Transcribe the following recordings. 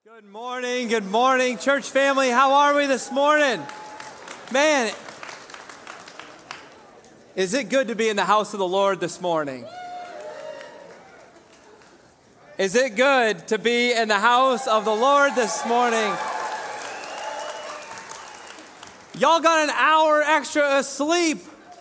Good morning, church family. How are we this morning? Man, is it good to be in the house of the Lord this morning? Is it good to be in the house of the Lord this morning? Y'all got an hour extra of sleep.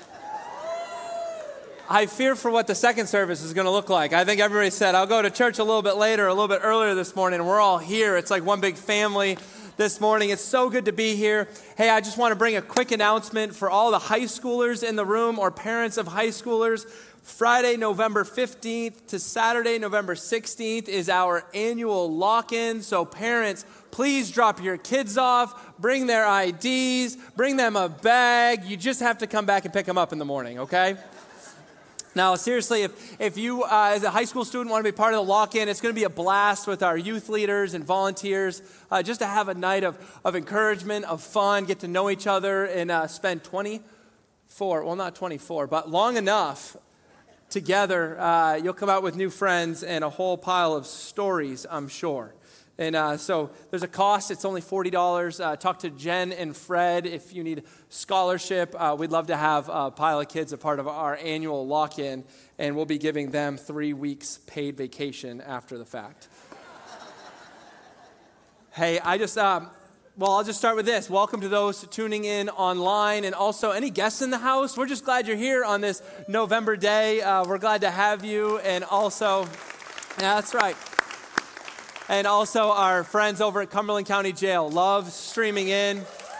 I fear for what the second service is going to look like. I think everybody said, I'll go to church a little bit later, a little bit earlier this morning, and we're all here. It's like one big family this morning. It's so good to be here. Hey, I just want to bring a quick announcement for all the high schoolers in the room or parents of high schoolers. Friday, November 15th to Saturday, November 16th is our annual lock-in. So parents, please drop your kids off, bring their IDs, bring them a bag. You just have to come back and pick them up in the morning, okay? Now, seriously, if you, as a high school student, want to be part of the lock-in, it's going to be a blast with our youth leaders and volunteers, just to have a night of encouragement, of fun, get to know each other, and spend 24, well, not 24, but long enough together. You'll come out with new friends and a whole pile of stories, I'm sure. And so there's a cost. It's only $40. Talk to Jen and Fred if you need scholarship. We'd love to have a pile of kids a part of our annual lock-in, and we'll be giving them 3 weeks paid vacation after the fact. Hey, I'll just start with this. Welcome to those tuning in online, and also any guests in the house. We're just glad you're here on this November day. We're glad to have you, and also, yeah, that's right. And also our friends over at Cumberland County Jail love streaming in.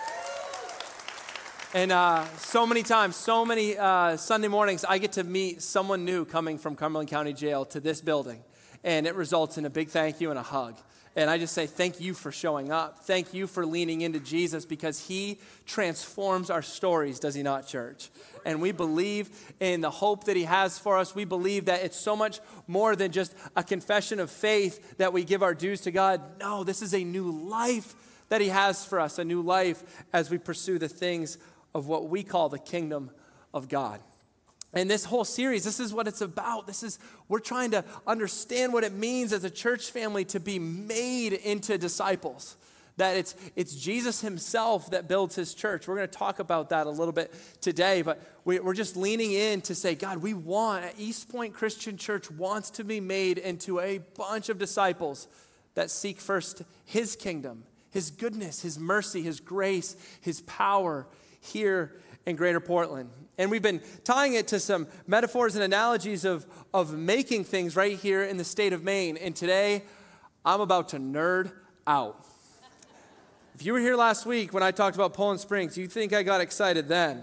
And so many times, Sunday mornings, I get to meet someone new coming from Cumberland County Jail to this building. And it results in a big thank you and a hug. And I just say thank you for showing up. Thank you for leaning into Jesus, because he transforms our stories, does he not, church? And we believe in the hope that he has for us. We believe that it's so much more than just a confession of faith that we give our dues to God. No, this is a new life that he has for us, a new life as we pursue the things of what we call the kingdom of God. And this whole series, this is what it's about. We're trying to understand what it means as a church family to be made into disciples. That it's Jesus himself that builds his church. We're going to talk about that a little bit today, but we're just leaning in to say, God, East Point Christian Church wants to be made into a bunch of disciples that seek first his kingdom, his goodness, his mercy, his grace, his power here in Greater Portland. And we've been tying it to some metaphors and analogies of making things right here in the state of Maine. And today, I'm about to nerd out. If you were here last week when I talked about Poland Springs, you think I got excited then.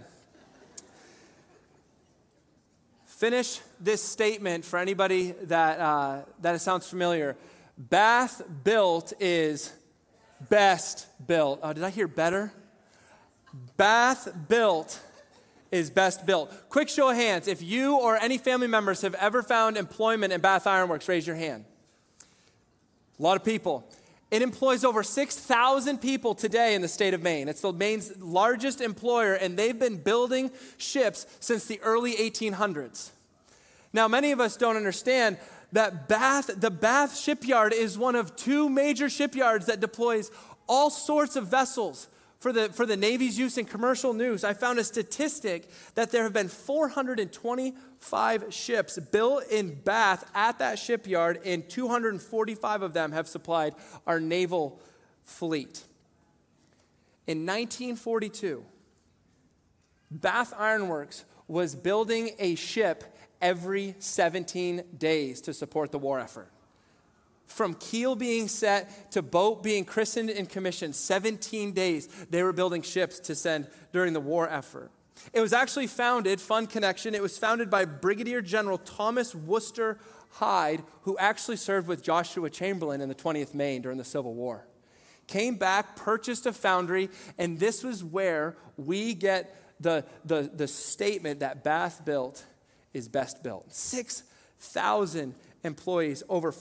Finish this statement for anybody that it sounds familiar. Bath built is best built. Oh, did I hear better? Bath built is best built. Quick show of hands. If you or any family members have ever found employment in Bath Ironworks, raise your hand. A lot of people. It employs over 6,000 people today in the state of Maine. It's the Maine's largest employer, and they've been building ships since the early 1800s. Now, many of us don't understand that the Bath shipyard is one of 2 major shipyards that deploys all sorts of vessels for the Navy's use in commercial news. I found a statistic that there have been 425 ships built in Bath at that shipyard, and 245 of them have supplied our naval fleet. In 1942, Bath Ironworks was building a ship every 17 days to support the war effort. From keel being set to boat being christened and commissioned, 17 days they were building ships to send during the war effort. It was actually founded, fun connection, it was founded by Brigadier General Thomas Worcester Hyde, who actually served with Joshua Chamberlain in the 20th Maine during the Civil War. Came back, purchased a foundry, and this was where we get the statement that Bath built is best built. 6,000 employees, over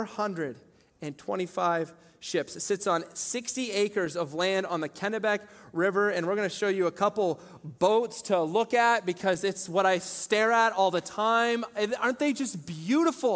425 ships. It sits on 60 acres of land on the Kennebec River, and we're going to show you a couple boats to look at because it's what I stare at all the time. Aren't they just beautiful?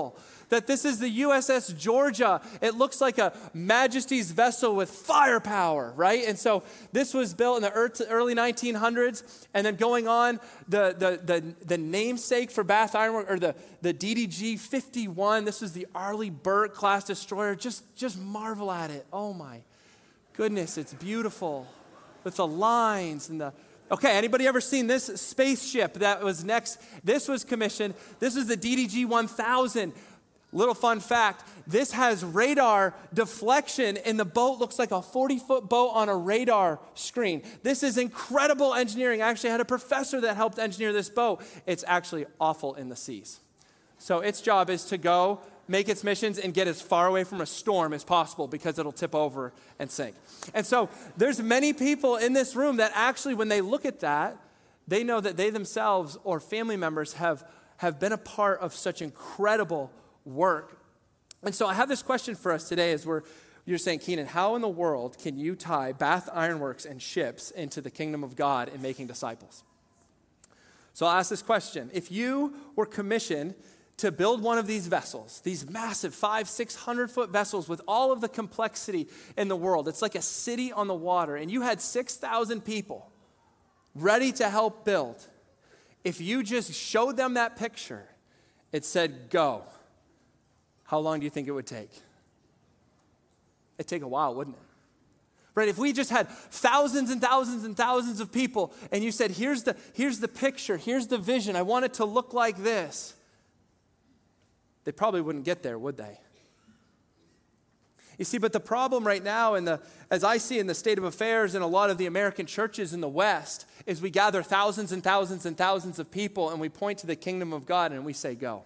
that this is the USS Georgia. It looks like a Majesty's vessel with firepower, right? And so this was built in the early 1900s, and then going on, the namesake for Bath Iron Works, or the DDG-51, this was the Arleigh Burke class destroyer. Just marvel at it. Oh my goodness, it's beautiful with the lines and the... Okay, anybody ever seen this spaceship that was next? This was commissioned. This is the DDG-1000. Little fun fact, this has radar deflection, and the boat looks like a 40-foot boat on a radar screen. This is incredible engineering. I actually had a professor that helped engineer this boat. It's actually awful in the seas. So its job is to go, make its missions, and get as far away from a storm as possible because it'll tip over and sink. And so there's many people in this room that actually, when they look at that, they know that they themselves or family members have been a part of such incredible work. And so I have this question for us today as you're saying, Keenan, how in the world can you tie Bath Iron Works and ships into the kingdom of God and making disciples? So I'll ask this question. If you were commissioned to build one of these vessels, these massive 500-600-foot vessels with all of the complexity in the world, it's like a city on the water, and you had 6,000 people ready to help build. If you just showed them that picture, it said, go. How long do you think it would take? It'd take a while, wouldn't it? Right? If we just had thousands and thousands and thousands of people, and you said, here's the picture, here's the vision, I want it to look like this, they probably wouldn't get there, would they? You see, but the problem right now, as I see in the state of affairs in a lot of the American churches in the West, is we gather thousands and thousands and thousands of people, and we point to the kingdom of God, and we say, go.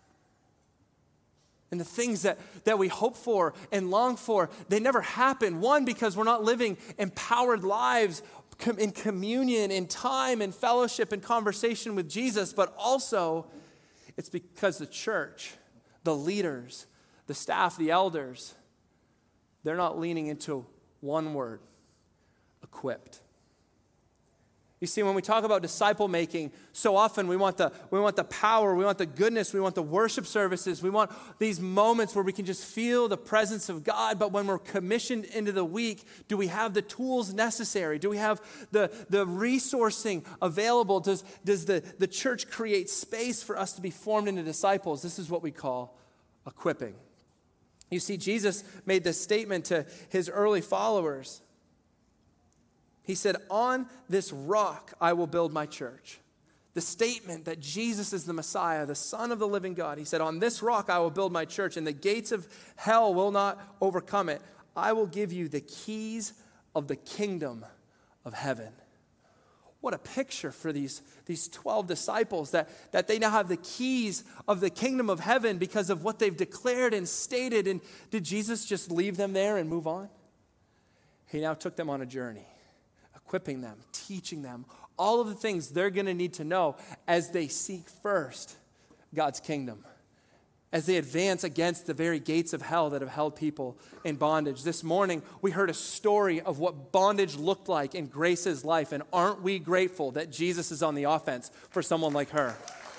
And the things that we hope for and long for, they never happen. One, because we're not living empowered lives in communion, in time, in fellowship, in conversation with Jesus, but also it's because the church, the leaders, the staff, the elders, they're not leaning into one word, equipped. You see, when we talk about disciple making, so often we want the power, we want the goodness, we want the worship services, we want these moments where we can just feel the presence of God. But when we're commissioned into the week, do we have the tools necessary? Do we have the resourcing available? Does the church create space for us to be formed into disciples? This is what we call equipping. You see, Jesus made this statement to his early followers. He said, on this rock I will build my church. The statement that Jesus is the Messiah, the Son of the living God. He said, on this rock I will build my church, and the gates of hell will not overcome it. I will give you the keys of the kingdom of heaven. What a picture for these 12 disciples that they now have the keys of the kingdom of heaven because of what they've declared and stated. And did Jesus just leave them there and move on? He now took them on a journey, equipping them, teaching them all of the things they're going to need to know as they seek first God's kingdom, as they advance against the very gates of hell that have held people in bondage. This morning, we heard a story of what bondage looked like in Grace's life, and aren't we grateful that Jesus is on the offense for someone like her?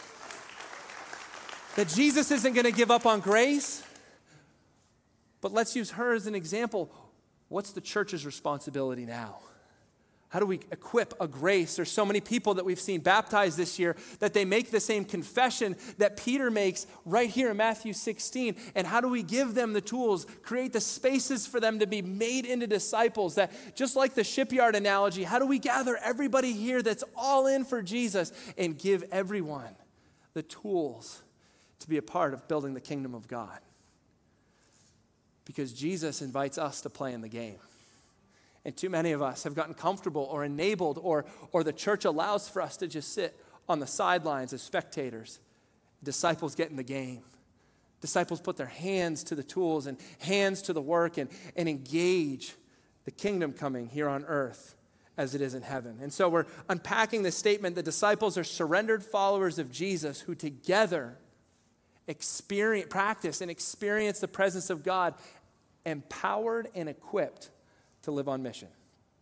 That Jesus isn't going to give up on Grace, but let's use her as an example. What's the church's responsibility now? How do we equip a Grace? There's so many people that we've seen baptized this year that they make the same confession that Peter makes right here in Matthew 16. And how do we give them the tools, create the spaces for them to be made into disciples? That just like the shipyard analogy, how do we gather everybody here that's all in for Jesus and give everyone the tools to be a part of building the kingdom of God? Because Jesus invites us to play in the game. And too many of us have gotten comfortable or enabled or the church allows for us to just sit on the sidelines as spectators. Disciples get in the game. Disciples put their hands to the tools and hands to the work and engage the kingdom coming here on earth as it is in heaven. And so we're unpacking the statement that disciples are surrendered followers of Jesus who together practice and experience the presence of God, empowered and equipped to live on mission.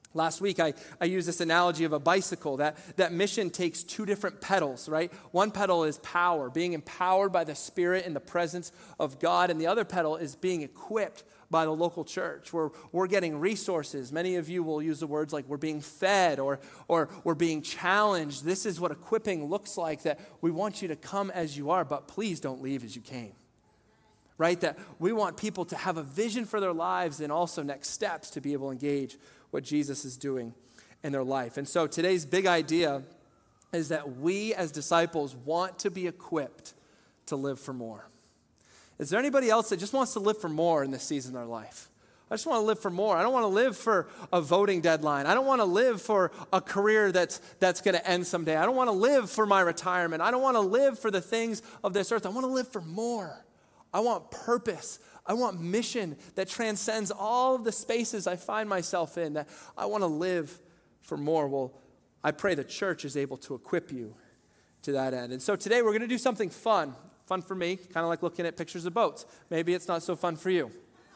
Last week, I used this analogy of a bicycle, that mission takes two different pedals, right? One pedal is power, being empowered by the Spirit in the presence of God, and the other pedal is being equipped by the local church, where we're getting resources. Many of you will use the words like we're being fed or we're being challenged. This is what equipping looks like, that we want you to come as you are, but please don't leave as you came. Right? That we want people to have a vision for their lives and also next steps to be able to engage what Jesus is doing in their life. And so today's big idea is that we as disciples want to be equipped to live for more. Is there anybody else that just wants to live for more in this season of their life? I just want to live for more. I don't want to live for a voting deadline. I don't want to live for a career that's going to end someday. I don't want to live for my retirement. I don't want to live for the things of this earth. I want to live for more. I want purpose. I want mission that transcends all of the spaces I find myself in, that I want to live for more. Well, I pray the church is able to equip you to that end. And so today we're going to do something fun. Fun for me, kind of like looking at pictures of boats. Maybe it's not so fun for you.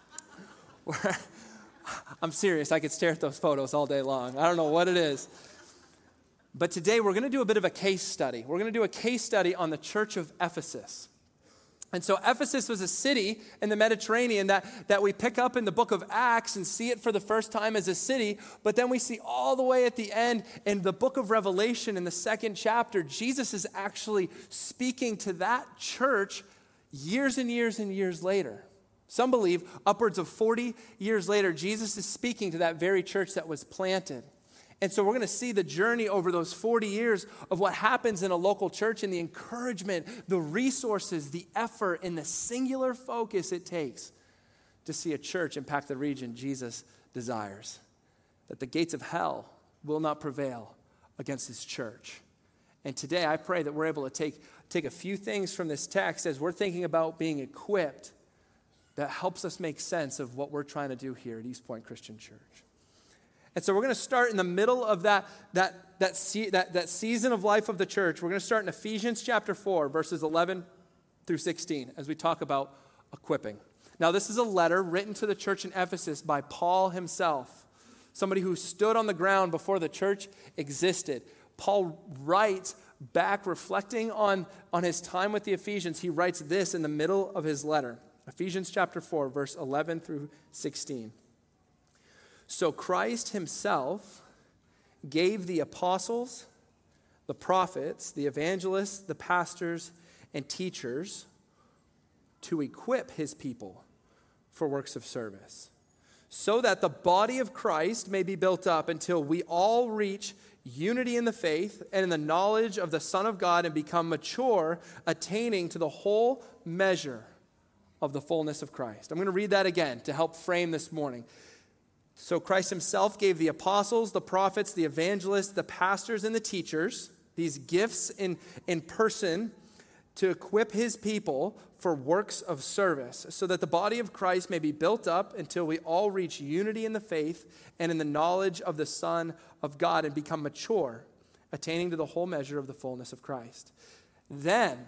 I'm serious. I could stare at those photos all day long. I don't know what it is. But today we're going to do a bit of a case study. We're going to do a case study on the church of Ephesus. And so Ephesus was a city in the Mediterranean that we pick up in the book of Acts and see it for the first time as a city, but then we see all the way at the end in the book of Revelation in the 2nd chapter, Jesus is actually speaking to that church years and years and years later. Some believe upwards of 40 years later, Jesus is speaking to that very church that was planted. And so we're going to see the journey over those 40 years of what happens in a local church and the encouragement, the resources, the effort, and the singular focus it takes to see a church impact the region Jesus desires. That the gates of hell will not prevail against his church. And today I pray that we're able to take a few things from this text as we're thinking about being equipped that helps us make sense of what we're trying to do here at East Point Christian Church. And so we're going to start in the middle of that season of life of the church. We're going to start in Ephesians chapter 4, verses 11 through 16, as we talk about equipping. Now, this is a letter written to the church in Ephesus by Paul himself, somebody who stood on the ground before the church existed. Paul writes back, reflecting on his time with the Ephesians. He writes this in the middle of his letter, Ephesians chapter 4, verse 11 through 16. So Christ himself gave the apostles, the prophets, the evangelists, the pastors, and teachers to equip his people for works of service, so that the body of Christ may be built up until we all reach unity in the faith and in the knowledge of the Son of God and become mature, attaining to the whole measure of the fullness of Christ. I'm going to read that again to help frame this morning. So Christ himself gave the apostles, the prophets, the evangelists, the pastors, and the teachers, these gifts in person to equip his people for works of service, so that the body of Christ may be built up until we all reach unity in the faith and in the knowledge of the Son of God and become mature, attaining to the whole measure of the fullness of Christ. Then,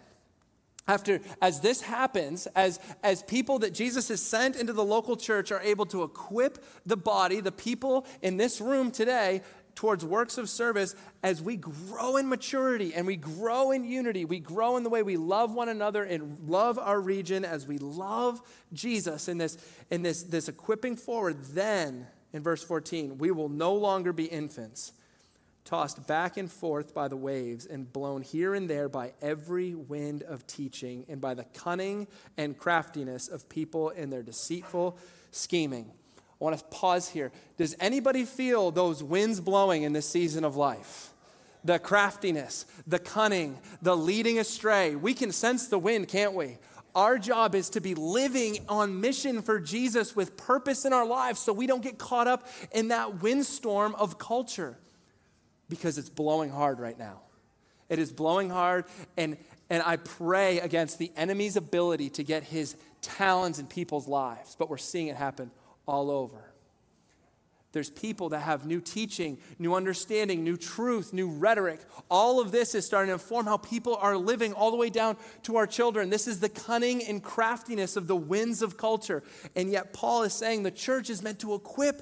as this happens, as people that Jesus has sent into the local church are able to equip the body, the people in this room today, towards works of service, as we grow in maturity and we grow in unity, we grow in the way we love one another and love our region, as we love Jesus in this equipping forward, then, in verse 14, we will no longer be infants, tossed back and forth by the waves and blown here and there by every wind of teaching and by the cunning and craftiness of people in their deceitful scheming. I want to pause here. Does anybody feel those winds blowing in this season of life? The craftiness, the cunning, the leading astray. We can sense the wind, can't we? Our job is to be living on mission for Jesus with purpose in our lives so we don't get caught up in that windstorm of culture. Because it's blowing hard right now. It is blowing hard, and I pray against the enemy's ability to get his talons in people's lives, but we're seeing it happen all over. There's people that have new teaching, new understanding, new truth, new rhetoric. All of this is starting to inform how people are living all the way down to our children. This is the cunning and craftiness of the winds of culture. And yet Paul is saying the church is meant to equip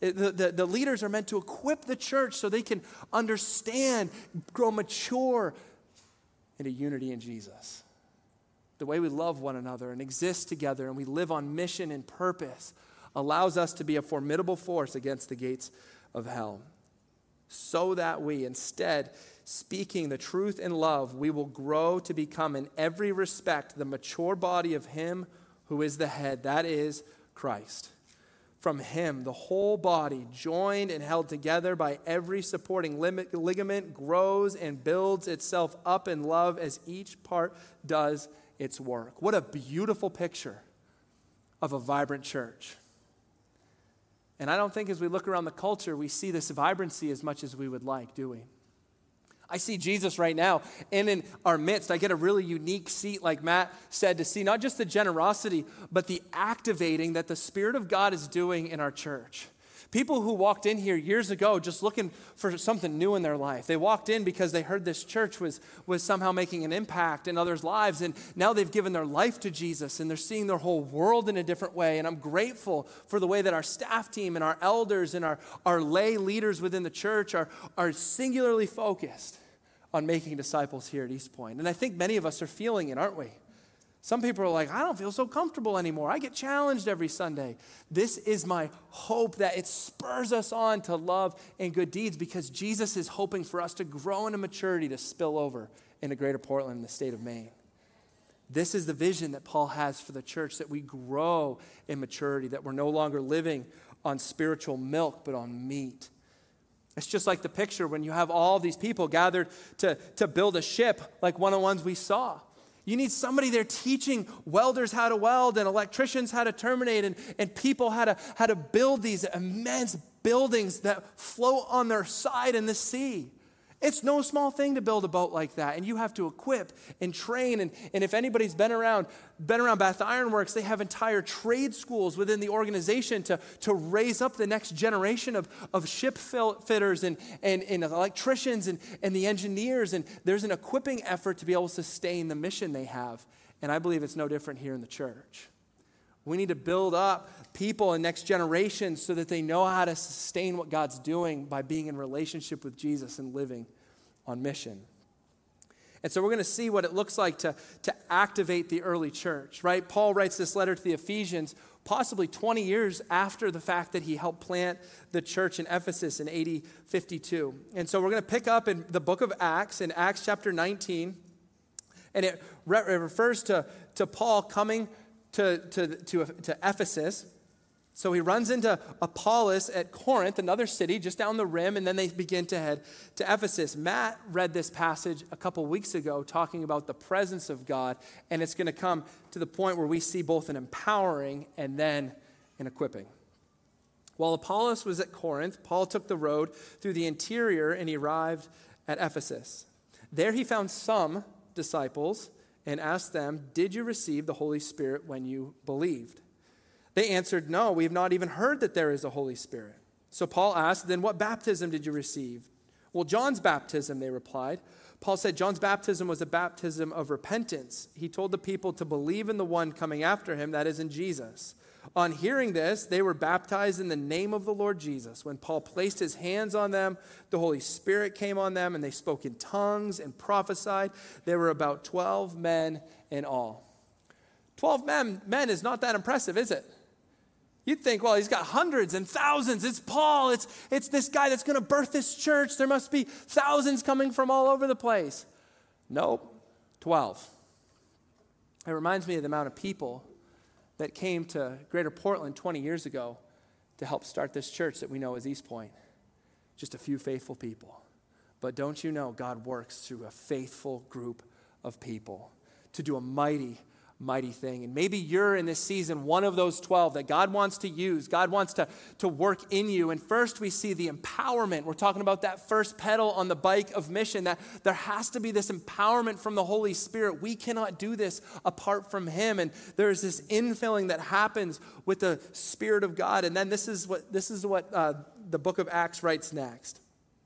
The leaders are meant to equip the church so they can understand, grow mature into unity in Jesus. The way we love one another and exist together and we live on mission and purpose allows us to be a formidable force against the gates of hell. So that we, instead, speaking the truth in love, we will grow to become in every respect the mature body of Him who is the head, that is Christ. From Him, the whole body, joined and held together by every supporting ligament, grows and builds itself up in love as each part does its work. What a beautiful picture of a vibrant church. And I don't think as we look around the culture, we see this vibrancy as much as we would like, do we? I see Jesus right now, and in our midst, I get a really unique seat, like Matt said, to see not just the generosity, but the activating that the Spirit of God is doing in our church. People who walked in here years ago just looking for something new in their life. They walked in because they heard this church was somehow making an impact in others' lives, and now they've given their life to Jesus, and they're seeing their whole world in a different way. And I'm grateful for the way that our staff team and our elders and our lay leaders within the church are singularly focused on making disciples here at East Point. And I think many of us are feeling it, aren't we? Some people are like, I don't feel so comfortable anymore. I get challenged every Sunday. This is my hope that it spurs us on to love and good deeds, because Jesus is hoping for us to grow into maturity to spill over into Greater Portland and the state of Maine. This is the vision that Paul has for the church, that we grow in maturity, that we're no longer living on spiritual milk, but on meat. It's just like the picture when you have all these people gathered to build a ship like one of the ones we saw. You need somebody there teaching welders how to weld and electricians how to terminate and people how to build these immense buildings that float on their side in the sea. It's no small thing to build a boat like that, and you have to equip and train. And if anybody's been around Bath Iron Works, they have entire trade schools within the organization to raise up the next generation of ship fitters and electricians and the engineers. And there's an equipping effort to be able to sustain the mission they have. And I believe it's no different here in the church. We need to build up people and next generations so that they know how to sustain what God's doing by being in relationship with Jesus and living on mission. And so we're going to see what it looks like to activate the early church, right? Paul writes this letter to the Ephesians possibly 20 years after the fact that he helped plant the church in Ephesus in AD 52. And so we're going to pick up in the book of Acts, in Acts chapter 19, and it refers to Paul coming to Ephesus. So he runs into Apollos at Corinth, another city just down the rim, and then they begin to head to Ephesus. Matt read this passage a couple weeks ago talking about the presence of God, and it's going to come to the point where we see both an empowering and then an equipping. While Apollos was at Corinth, Paul took the road through the interior and he arrived at Ephesus. There he found some disciples and asked them, "Did you receive the Holy Spirit when you believed?" They answered, "No, we have not even heard that there is a Holy Spirit." So Paul asked, "Then what baptism did you receive?" "Well, John's baptism," they replied. Paul said John's baptism was a baptism of repentance. He told the people to believe in the one coming after him, that is in Jesus. On hearing this, they were baptized in the name of the Lord Jesus. When Paul placed his hands on them, the Holy Spirit came on them, and they spoke in tongues and prophesied. There were about 12 men in all. 12 men is not that impressive, is it? You'd think, well, he's got hundreds and thousands. It's Paul. It's this guy that's going to birth this church. There must be thousands coming from all over the place. Nope, 12. It reminds me of the amount of people that came to Greater Portland 20 years ago to help start this church that we know as East Point. Just a few faithful people. But don't you know God works through a faithful group of people to do a mighty thing. And maybe you're in this season one of those 12 that God wants to use. God wants to work in you. And first we see the empowerment. We're talking about that first pedal on the bike of mission, that there has to be this empowerment from the Holy Spirit. We cannot do this apart from Him. And there's this infilling that happens with the Spirit of God. And then this is what the book of Acts writes next.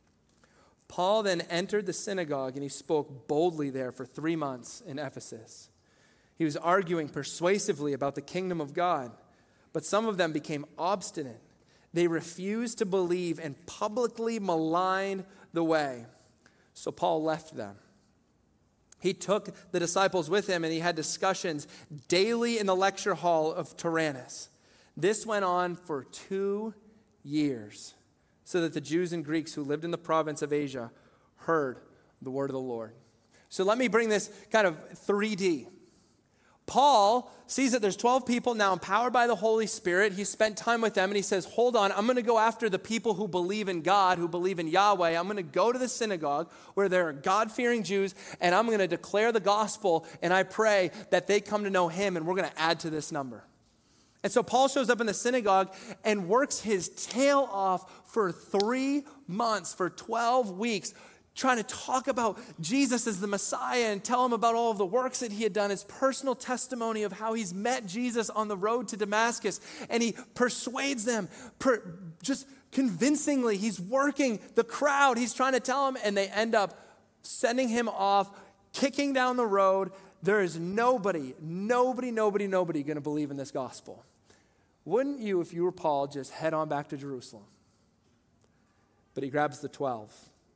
Paul then entered the synagogue and he spoke boldly there for 3 months in Ephesus. He was arguing persuasively about the kingdom of God, but some of them became obstinate. They refused to believe and publicly maligned the way. So Paul left them. He took the disciples with him, and he had discussions daily in the lecture hall of Tyrannus. This went on for 2 years, so that the Jews and Greeks who lived in the province of Asia heard the word of the Lord. So let me bring this kind of 3D. Paul sees that there's 12 people now empowered by the Holy Spirit. He spent time with them, and he says, hold on, I'm going to go after the people who believe in God, who believe in Yahweh. I'm going to go to the synagogue where there are God-fearing Jews, and I'm going to declare the gospel, and I pray that they come to know him, and we're going to add to this number. And so Paul shows up in the synagogue and works his tail off for 3 months, for 12 weeks, trying to talk about Jesus as the Messiah and tell him about all of the works that he had done, his personal testimony of how he's met Jesus on the road to Damascus. And he persuades them just convincingly. He's working the crowd. He's trying to tell them, and they end up sending him off, kicking down the road. There is nobody going to believe in this gospel. Wouldn't you, if you were Paul, just head on back to Jerusalem? But he grabs the 12.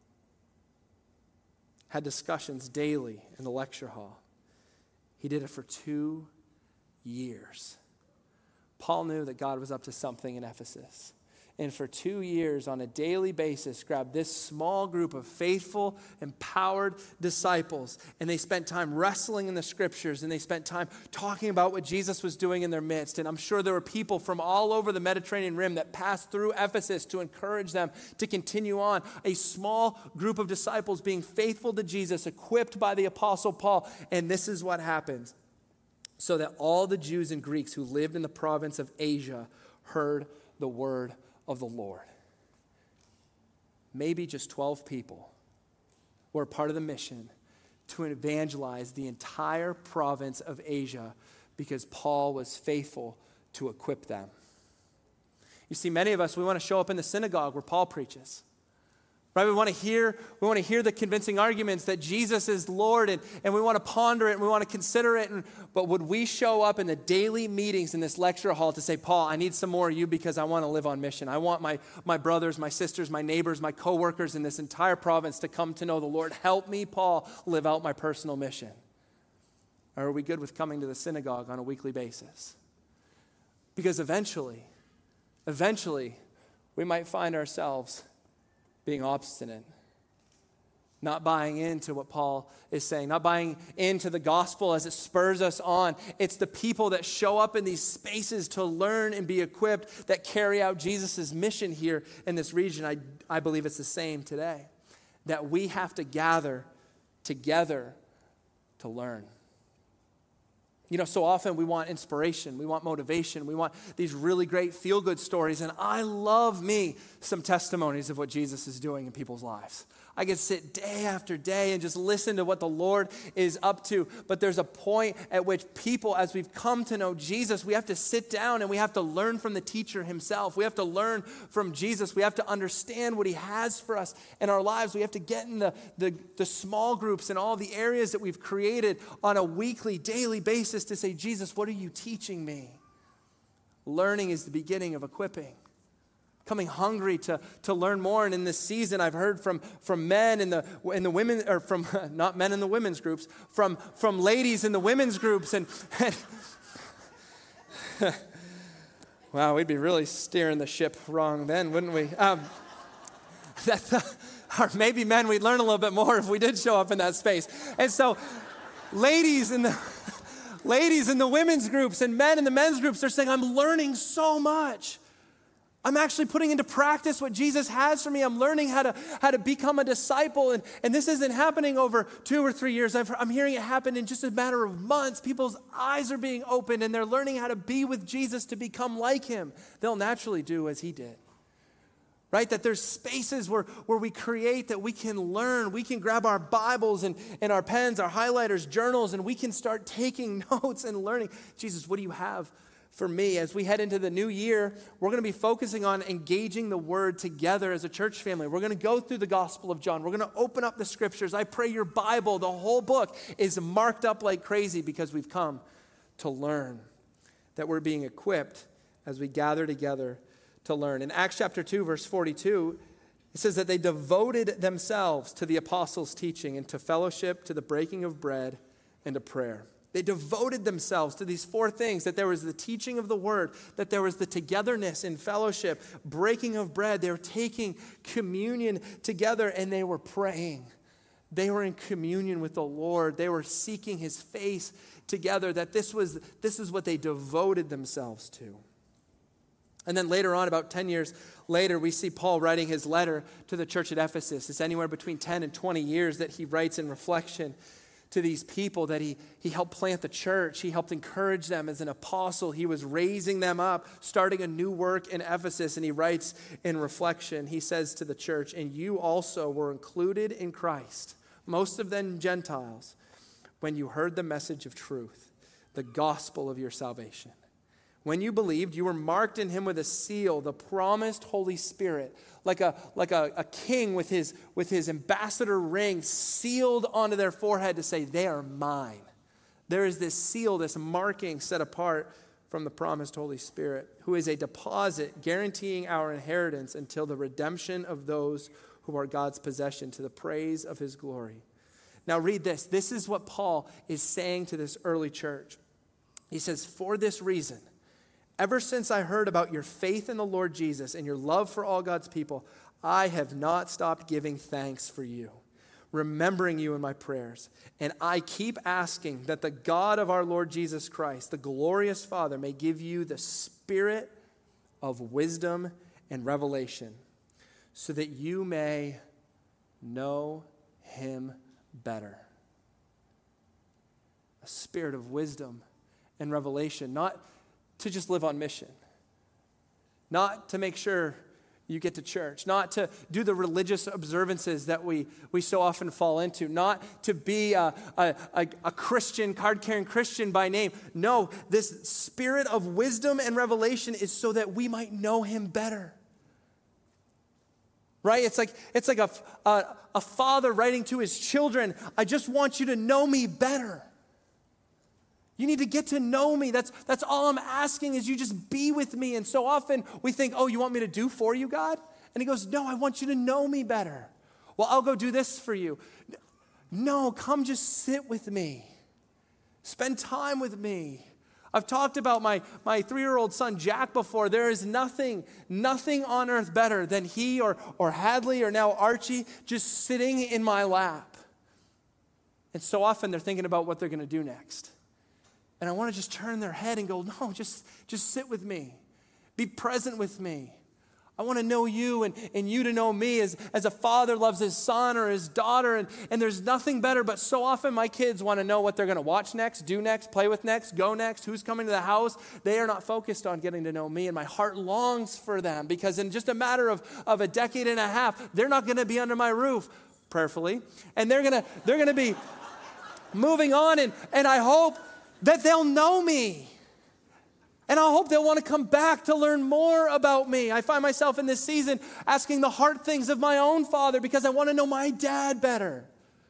Had discussions daily in the lecture hall. He did it for 2 years. Paul knew that God was up to something in Ephesus. And for 2 years, on a daily basis, grabbed this small group of faithful, empowered disciples. And they spent time wrestling in the scriptures. And they spent time talking about what Jesus was doing in their midst. And I'm sure there were people from all over the Mediterranean rim that passed through Ephesus to encourage them to continue on. A small group of disciples being faithful to Jesus, equipped by the Apostle Paul. And this is what happens. So that all the Jews and Greeks who lived in the province of Asia heard the word of the Lord. Maybe just 12 people were part of the mission to evangelize the entire province of Asia because Paul was faithful to equip them. You see, many of us, we want to show up in the synagogue where Paul preaches. Right? We want to hear the convincing arguments that Jesus is Lord, and we want to ponder it and we want to consider it. But would we show up in the daily meetings in this lecture hall to say, Paul, I need some more of you because I want to live on mission. I want my brothers, my sisters, my neighbors, my coworkers in this entire province to come to know the Lord. Help me, Paul, live out my personal mission. Or are we good with coming to the synagogue on a weekly basis? Because eventually, we might find ourselves being obstinate, not buying into what Paul is saying, not buying into the gospel as it spurs us on. It's the people that show up in these spaces to learn and be equipped that carry out Jesus' mission here in this region. I believe it's the same today, that we have to gather together to learn. You know, so often we want inspiration, we want motivation, we want these really great feel-good stories, and I love me some testimonies of what Jesus is doing in people's lives. I can sit day after day and just listen to what the Lord is up to, but there's a point at which people, as we've come to know Jesus, we have to sit down and we have to learn from the teacher himself. We have to learn from Jesus. We have to understand what he has for us in our lives. We have to get in the small groups and all the areas that we've created on a weekly, daily basis to say, Jesus, what are you teaching me? Learning is the beginning of equipping. Coming hungry to learn more. And in this season, I've heard from men in the women, or from not men in the women's groups, from ladies in the women's groups, and wow, we'd be really steering the ship wrong then, wouldn't we? Or maybe men, we'd learn a little bit more if we did show up in that space. And so, ladies in the women's groups and men in the men's groups, they're saying, I'm learning so much. I'm actually putting into practice what Jesus has for me. I'm learning how to become a disciple. And this isn't happening over 2 or 3 years. I'm hearing it happen in just a matter of months. People's eyes are being opened and they're learning how to be with Jesus to become like him. They'll naturally do as he did. Right? That there's spaces where we create that we can learn. We can grab our Bibles and our pens, our highlighters, journals, and we can start taking notes and learning. Jesus, what do you have for me? As we head into the new year, we're going to be focusing on engaging the word together as a church family. We're going to go through the Gospel of John. We're going to open up the scriptures. I pray your Bible, the whole book, is marked up like crazy because we've come to learn, that we're being equipped as we gather together to learn. In Acts chapter 2, verse 42, it says that they devoted themselves to the apostles' teaching and to fellowship, to the breaking of bread, and to prayer. They devoted themselves to these four things, that there was the teaching of the word, that there was the togetherness in fellowship, breaking of bread. They were taking communion together, and they were praying. They were in communion with the Lord. They were seeking his face together, that this is what they devoted themselves to. And then later on, about 10 years later, we see Paul writing his letter to the church at Ephesus. It's anywhere between 10 and 20 years that he writes in reflection to these people, that he helped plant the church. He helped encourage them as an apostle. He was raising them up, starting a new work in Ephesus. And he writes in reflection, he says to the church, "And you also were included in Christ, most of them Gentiles, when you heard the message of truth, the gospel of your salvation. When you believed, you were marked in him with a seal, the promised Holy Spirit, like a king with his ambassador ring sealed onto their forehead to say, they are mine." There is this seal, this marking set apart from the promised Holy Spirit, who is a deposit guaranteeing our inheritance until the redemption of those who are God's possession, to the praise of his glory. Now read this. This is what Paul is saying to this early church. He says, "For this reason, ever since I heard about your faith in the Lord Jesus and your love for all God's people, I have not stopped giving thanks for you, remembering you in my prayers. And I keep asking that the God of our Lord Jesus Christ, the glorious Father, may give you the spirit of wisdom and revelation, so that you may know him better." A spirit of wisdom and revelation, not to just live on mission, not to make sure you get to church, not to do the religious observances that we so often fall into, not to be a Christian, card-carrying Christian by name. No, this spirit of wisdom and revelation is so that we might know him better. Right? It's like a father writing to his children, "I just want you to know me better. You need to get to know me. That's all I'm asking, is you just be with me." And so often we think, "Oh, you want me to do for you, God?" And he goes, "No, I want you to know me better." "Well, I'll go do this for you." "No, come just sit with me. Spend time with me." I've talked about my 3-year-old son, Jack, before. There is nothing on earth better than he or Hadley or now Archie just sitting in my lap. And so often they're thinking about what they're going to do next. And I want to just turn their head and go, "No, just sit with me. Be present with me. I want to know you and you to know me as a father loves his son or his daughter." And there's nothing better, but so often my kids want to know what they're going to watch next, do next, play with next, go next, who's coming to the house. They are not focused on getting to know me, and my heart longs for them, because in just a matter of a decade and a half, they're not going to be under my roof, prayerfully, and they're going to be moving on, and I hope that they'll know me. And I hope they'll want to come back to learn more about me. I find myself in this season asking the hard things of my own father because I want to know my dad better.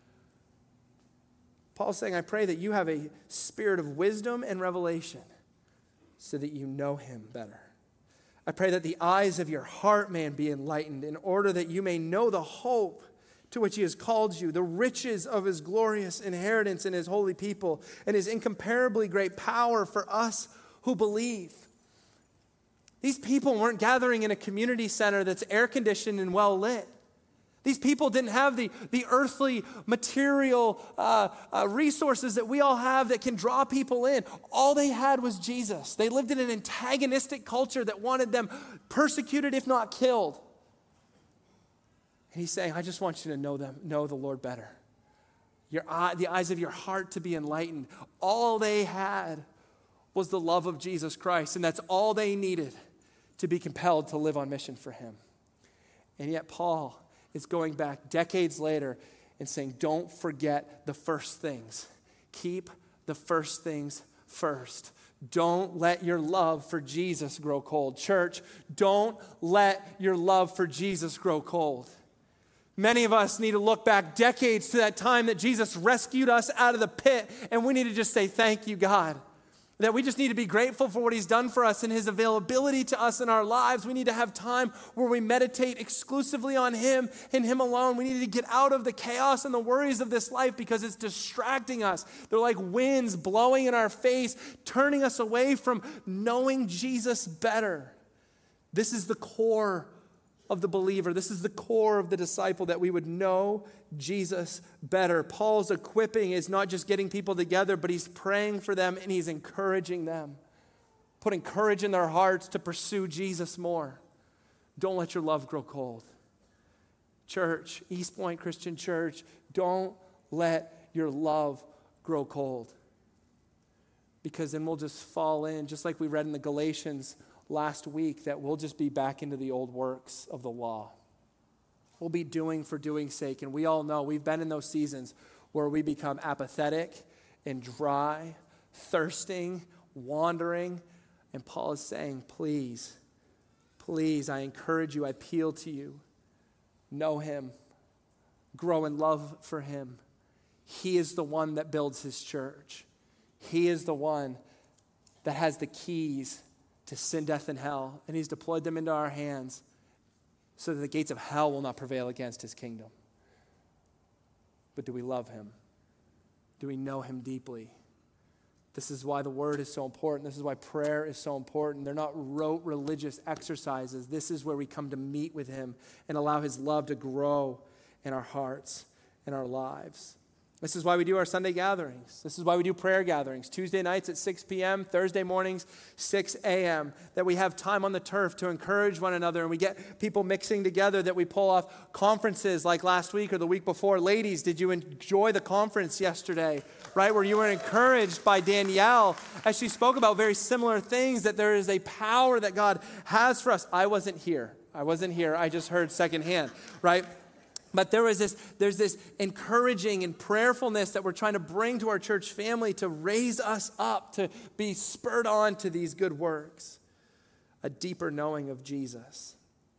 Paul's saying, I pray that you have a spirit of wisdom and revelation so that you know him better. I pray that the eyes of your heart may be enlightened in order that you may know the hope to which he has called you, the riches of his glorious inheritance in his holy people, and his incomparably great power for us who believe. These people weren't gathering in a community center that's air-conditioned and well-lit. These people didn't have the earthly material resources that we all have that can draw people in. All they had was Jesus. They lived in an antagonistic culture that wanted them persecuted, if not killed. And he's saying, I just want you to know the Lord better. The eyes of your heart to be enlightened. All they had was the love of Jesus Christ, and that's all they needed to be compelled to live on mission for him. And yet Paul is going back decades later and saying, don't forget the first things. Keep the first things first. Don't let your love for Jesus grow cold. Church, don't let your love for Jesus grow cold. Many of us need to look back decades to that time that Jesus rescued us out of the pit, and we need to just say, thank you, God. that we just need to be grateful for what he's done for us and his availability to us in our lives. We need to have time where we meditate exclusively on him and him alone. We need to get out of the chaos and the worries of this life because it's distracting us. They're like winds blowing in our face, turning us away from knowing Jesus better. This is the core of the believer. This is the core of the disciple, that we would know Jesus better. Paul's equipping is not just getting people together, but he's praying for them and he's encouraging them, putting courage in their hearts to pursue Jesus more. Don't let your love grow cold. Church, East Point Christian Church, don't let your love grow cold. Because then we'll just fall in, just like we read in the Galatians last week, that we'll just be back into the old works of the law. We'll be doing for doing's sake. And we all know we've been in those seasons where we become apathetic and dry, thirsting, wandering. And Paul is saying, please, please, I encourage you, I appeal to you. Know him. Grow in love for him. He is the one that builds his church. He is the one that has the keys to sin, death, and hell, and he's deployed them into our hands so that the gates of hell will not prevail against his kingdom. But do we love him? Do we know him deeply? This is why the word is so important. This is why prayer is so important. They're not rote religious exercises. This is where we come to meet with him and allow his love to grow in our hearts and our lives. This is why we do our Sunday gatherings. This is why we do prayer gatherings. Tuesday nights at 6 p.m., Thursday mornings, 6 a.m., that we have time on the turf to encourage one another and we get people mixing together, that we pull off conferences like last week or the week before. Ladies, did you enjoy the conference yesterday, right, where you were encouraged by Danielle as she spoke about very similar things, that there is a power that God has for us? I wasn't here. I just heard secondhand, right? But there's this encouraging and prayerfulness that we're trying to bring to our church family to raise us up, to be spurred on to these good works, a deeper knowing of Jesus.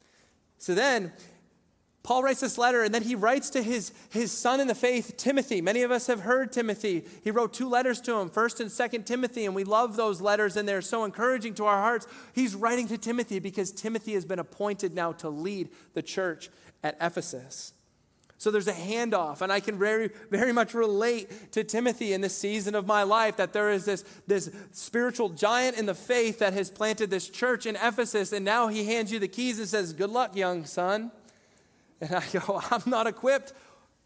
So then, Paul writes this letter, and then he writes to his son in the faith, Timothy. Many of us have heard Timothy. He wrote 2 letters to him, 1st and 2nd Timothy, and we love those letters, and they're so encouraging to our hearts. He's writing to Timothy because Timothy has been appointed now to lead the church at Ephesus. So there's a handoff, and I can very, very much relate to Timothy in this season of my life, that there is this spiritual giant in the faith that has planted this church in Ephesus, and now he hands you the keys and says, good luck, young son. And I go, I'm not equipped,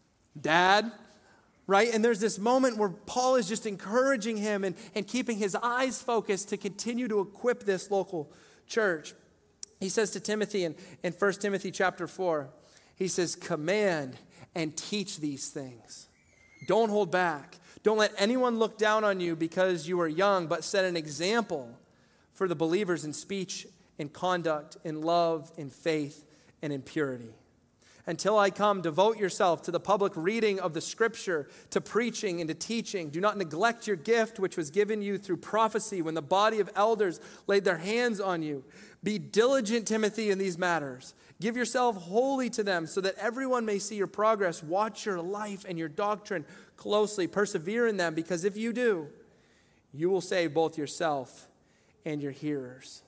Dad, right? And there's this moment where Paul is just encouraging him and keeping his eyes focused to continue to equip this local church. He says to Timothy in 1 Timothy chapter 4, he says, command and teach these things. Don't hold back. Don't let anyone look down on you because you are young, but set an example for the believers in speech, in conduct, in love, in faith, and in purity. Until I come, devote yourself to the public reading of the scripture, to preaching and to teaching. Do not neglect your gift, which was given you through prophecy when the body of elders laid their hands on you. Be diligent, Timothy, in these matters. Give yourself wholly to them so that everyone may see your progress. Watch your life and your doctrine closely. Persevere in them, because if you do, you will save both yourself and your hearers.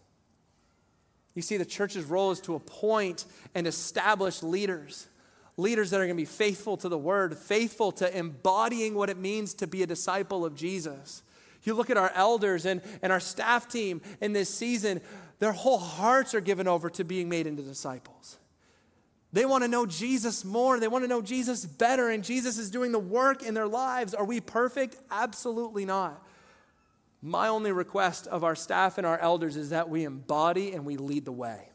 You see, the church's role is to appoint and establish leaders that are going to be faithful to the word, faithful to embodying what it means to be a disciple of Jesus. You look at our elders and our staff team in this season, their whole hearts are given over to being made into disciples. They want to know Jesus more. They want to know Jesus better, and Jesus is doing the work in their lives. Are we perfect? Absolutely not. My only request of our staff and our elders is that we embody and we lead the way.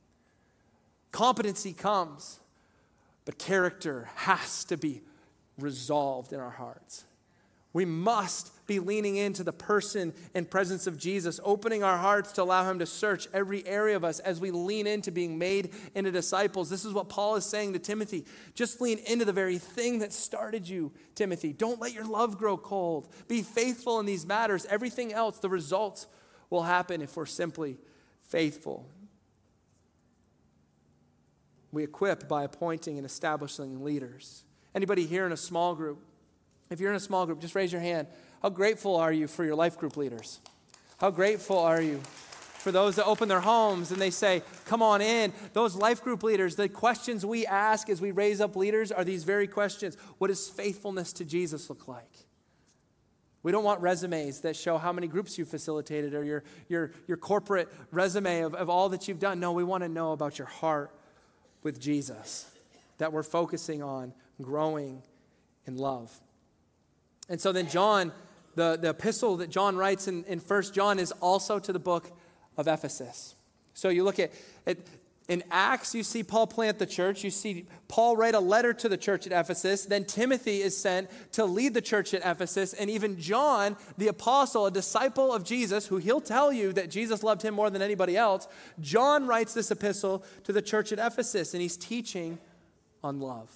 Competency comes, but character has to be resolved in our hearts. We must be leaning into the person and presence of Jesus, opening our hearts to allow him to search every area of us as we lean into being made into disciples. This is what Paul is saying to Timothy. Just lean into the very thing that started you, Timothy. Don't let your love grow cold. Be faithful in these matters. Everything else, the results will happen if we're simply faithful. We equip by appointing and establishing leaders. Anybody here in a small group? If you're in a small group, just raise your hand. How grateful are you for your life group leaders? How grateful are you for those that open their homes and they say, come on in? Those life group leaders, the questions we ask as we raise up leaders are these very questions. What does faithfulness to Jesus look like? We don't want resumes that show how many groups you facilitated or your corporate resume of all that you've done. No, we want to know about your heart with Jesus, that we're focusing on growing in love. And so then John, the epistle that John writes in 1 John is also to the book of Ephesus. So you look at in Acts, you see Paul plant the church. You see Paul write a letter to the church at Ephesus. Then Timothy is sent to lead the church at Ephesus. And even John, the apostle, a disciple of Jesus, who he'll tell you that Jesus loved him more than anybody else, John writes this epistle to the church at Ephesus, and he's teaching on love.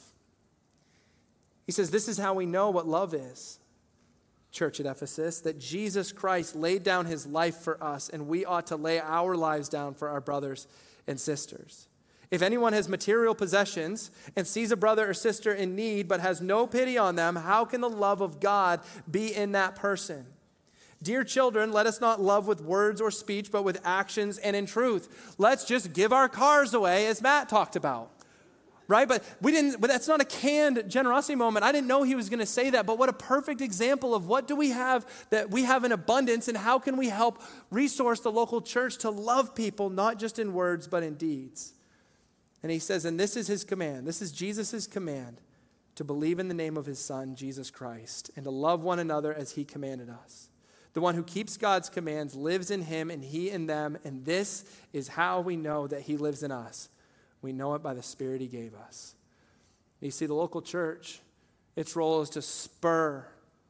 He says, this is how we know what love is, church at Ephesus, that Jesus Christ laid down his life for us, and we ought to lay our lives down for our brothers and sisters. If anyone has material possessions and sees a brother or sister in need but has no pity on them, how can the love of God be in that person? Dear children, let us not love with words or speech, but with actions and in truth. Let's just give our cars away, as Matt talked about. Right? But that's not a canned generosity moment. I didn't know he was going to say that, but what a perfect example of what do we have that we have in abundance, and how can we help resource the local church to love people, not just in words, but in deeds. And he says, and this is his command. This is Jesus' command, to believe in the name of his Son, Jesus Christ, and to love one another as he commanded us. The one who keeps God's commands lives in him and he in them, and this is how we know that he lives in us. We know it by the Spirit he gave us. You see, the local church, its role is to spur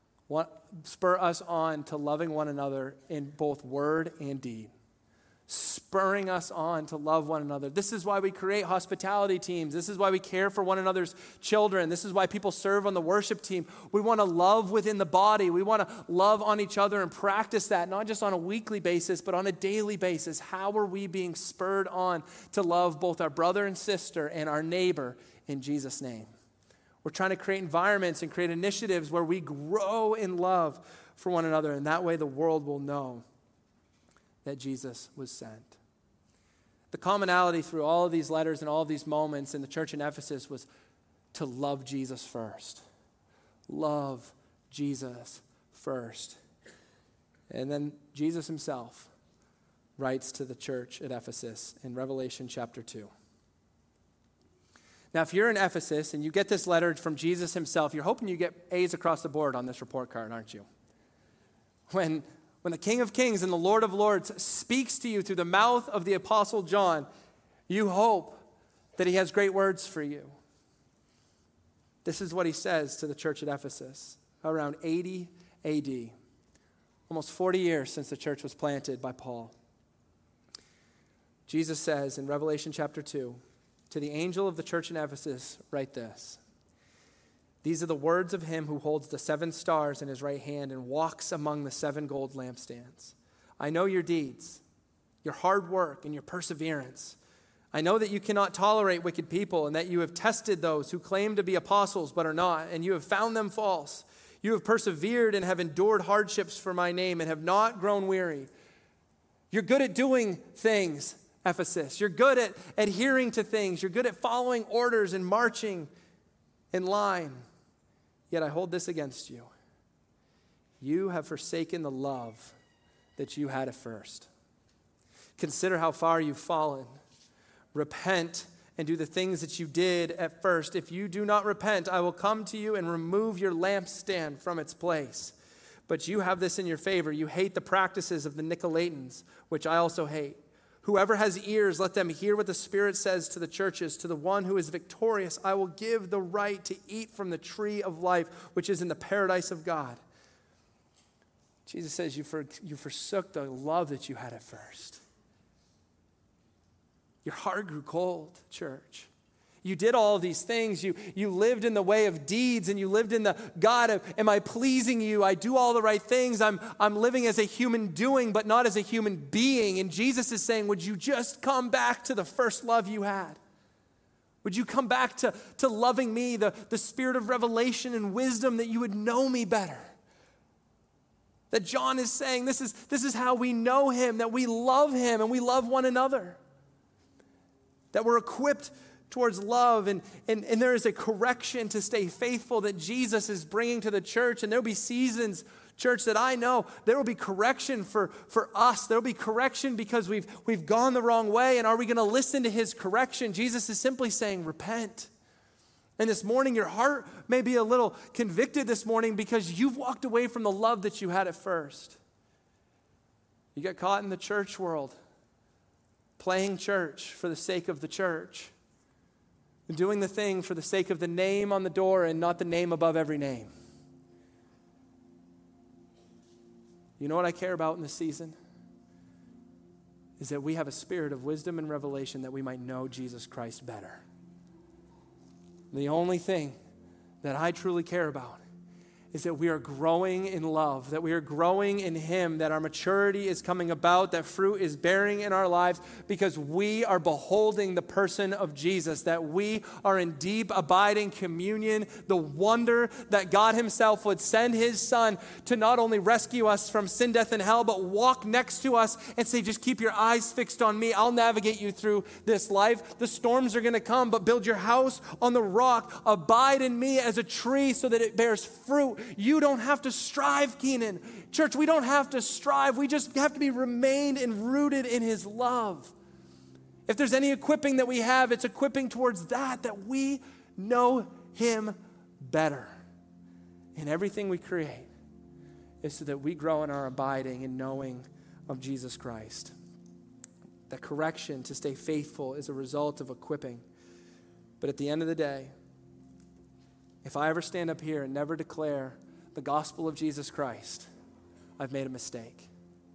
us on to loving one another in both word and deed. Spurring us on to love one another. This is why we create hospitality teams. This is why we care for one another's children. This is why people serve on the worship team. We want to love within the body. We want to love on each other and practice that, not just on a weekly basis, but on a daily basis. How are we being spurred on to love both our brother and sister and our neighbor in Jesus' name? We're trying to create environments and create initiatives where we grow in love for one another, and that way the world will know that Jesus was sent. The commonality through all of these letters and all of these moments in the church in Ephesus was to love Jesus first. Love Jesus first. And then Jesus himself writes to the church at Ephesus in Revelation chapter 2. Now, if you're in Ephesus and you get this letter from Jesus himself, you're hoping you get A's across the board on this report card, aren't you? When the King of Kings and the Lord of Lords speaks to you through the mouth of the Apostle John, you hope that he has great words for you. This is what he says to the church at Ephesus around 80 AD, almost 40 years since the church was planted by Paul. Jesus says in Revelation chapter 2, to the angel of the church in Ephesus, write this. These are the words of him who holds the 7 stars in his right hand and walks among the 7 gold lampstands. I know your deeds, your hard work, and your perseverance. I know that you cannot tolerate wicked people and that you have tested those who claim to be apostles but are not, and you have found them false. You have persevered and have endured hardships for my name and have not grown weary. You're good at doing things, Ephesus. You're good at adhering to things. You're good at following orders and marching in line. Yet I hold this against you. You have forsaken the love that you had at first. Consider how far you've fallen. Repent and do the things that you did at first. If you do not repent, I will come to you and remove your lampstand from its place. But you have this in your favor. You hate the practices of the Nicolaitans, which I also hate. Whoever has ears, let them hear what the Spirit says to the churches. To the one who is victorious, I will give the right to eat from the tree of life, which is in the paradise of God. Jesus says you forsook the love that you had at first. Your heart grew cold, church. You did all of these things. You lived in the way of deeds, and you lived in the, God, am I pleasing you? I do all the right things. I'm living as a human doing, but not as a human being. And Jesus is saying, would you just come back to the first love you had? Would you come back to loving me, the spirit of revelation and wisdom, that you would know me better? That John is saying this is how we know him, that we love him and we love one another. That we're equipped towards love and there is a correction to stay faithful that Jesus is bringing to the church. And there'll be seasons, church, that I know there will be correction for us. There'll be correction because we've gone the wrong way. And are we going to listen to his correction? Jesus is simply saying, repent. And this morning, your heart may be a little convicted this morning because you've walked away from the love that you had at first. You got caught in the church world, playing church for the sake of the church, and doing the thing for the sake of the name on the door and not the name above every name. You know what I care about in this season? Is that we have a spirit of wisdom and revelation that we might know Jesus Christ better. The only thing that I truly care about is that we are growing in love, that we are growing in him, that our maturity is coming about, that fruit is bearing in our lives because we are beholding the person of Jesus, that we are in deep, abiding communion, the wonder that God himself would send his son to not only rescue us from sin, death, and hell, but walk next to us and say, just keep your eyes fixed on me. I'll navigate you through this life. The storms are going to come, but build your house on the rock. Abide in me as a tree so that it bears fruit. You don't have to strive, Keenan. Church, we don't have to strive. We just have to be remained and rooted in his love. If there's any equipping that we have, it's equipping towards that we know him better. And everything we create is so that we grow in our abiding and knowing of Jesus Christ. The correction to stay faithful is a result of equipping. But at the end of the day, if I ever stand up here and never declare the gospel of Jesus Christ, I've made a mistake.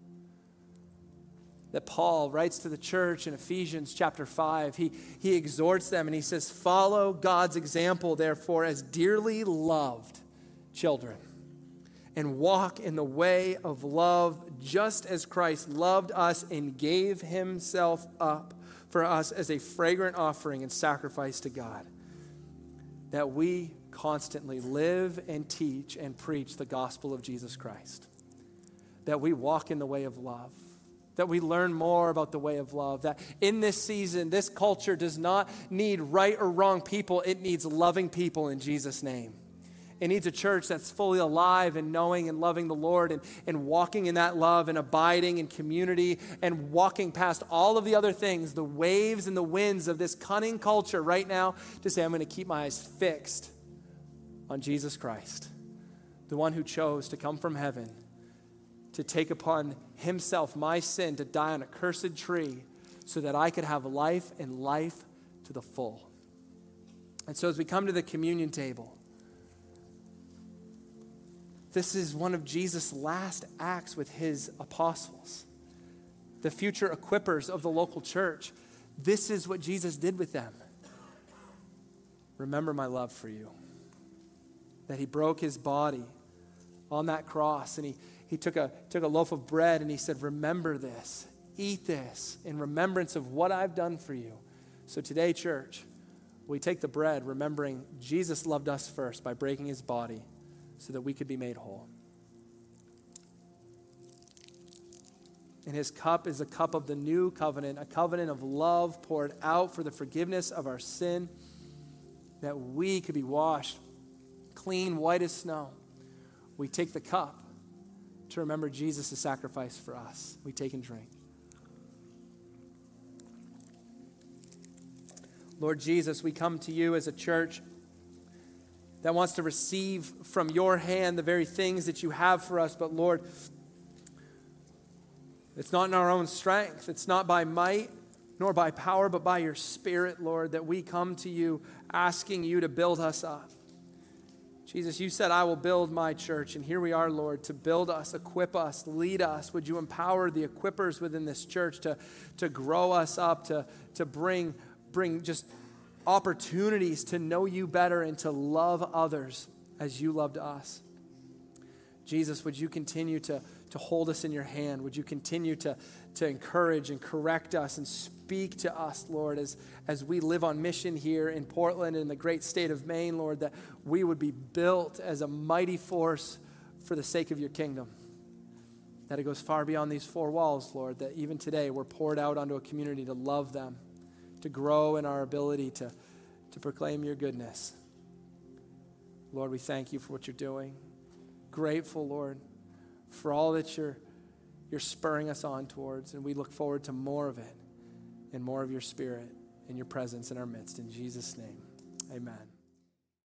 That Paul writes to the church in Ephesians chapter 5. He exhorts them and he says, follow God's example, therefore, as dearly loved children, and walk in the way of love, just as Christ loved us and gave himself up for us as a fragrant offering and sacrifice to God. That we constantly live and teach and preach the gospel of Jesus Christ. That we walk in the way of love. That we learn more about the way of love. That in this season, this culture does not need right or wrong people. It needs loving people in Jesus' name. It needs a church that's fully alive and knowing and loving the Lord and walking in that love and abiding in community and walking past all of the other things, the waves and the winds of this cunning culture right now, to say, I'm going to keep my eyes fixed on Jesus Christ, the one who chose to come from heaven, to take upon himself my sin, to die on a cursed tree so that I could have life and life to the full. And so as we come to the communion table, this is one of Jesus' last acts with his apostles, the future equippers of the local church. This is what Jesus did with them. Remember my love for you. That he broke his body on that cross, and he took a loaf of bread and he said, remember this, eat this in remembrance of what I've done for you. So today, church, we take the bread remembering Jesus loved us first by breaking his body so that we could be made whole. And his cup is a cup of the new covenant, a covenant of love poured out for the forgiveness of our sin, that we could be washed clean, white as snow. We take the cup to remember Jesus' sacrifice for us. We take and drink. Lord Jesus, we come to you as a church that wants to receive from your hand the very things that you have for us. But Lord, it's not in our own strength. It's not by might nor by power, but by your Spirit, Lord, that we come to you asking you to build us up. Jesus, you said, I will build my church. And here we are, Lord, to build us, equip us, lead us. Would you empower the equippers within this church to grow us up, to bring just opportunities to know you better and to love others as you loved us. Jesus, would you continue to hold us in your hand? Would you continue to encourage and correct us and speak to us, Lord, as we live on mission here in Portland and in the great state of Maine, Lord, that we would be built as a mighty force for the sake of your kingdom. that it goes far beyond these four walls, Lord, that even today we're poured out onto a community to love them, to grow in our ability to proclaim your goodness. Lord, we thank you for what you're doing. Grateful, Lord, for all that you're spurring us on towards, and we look forward to more of it and more of your Spirit and your presence in our midst. In Jesus' name, amen.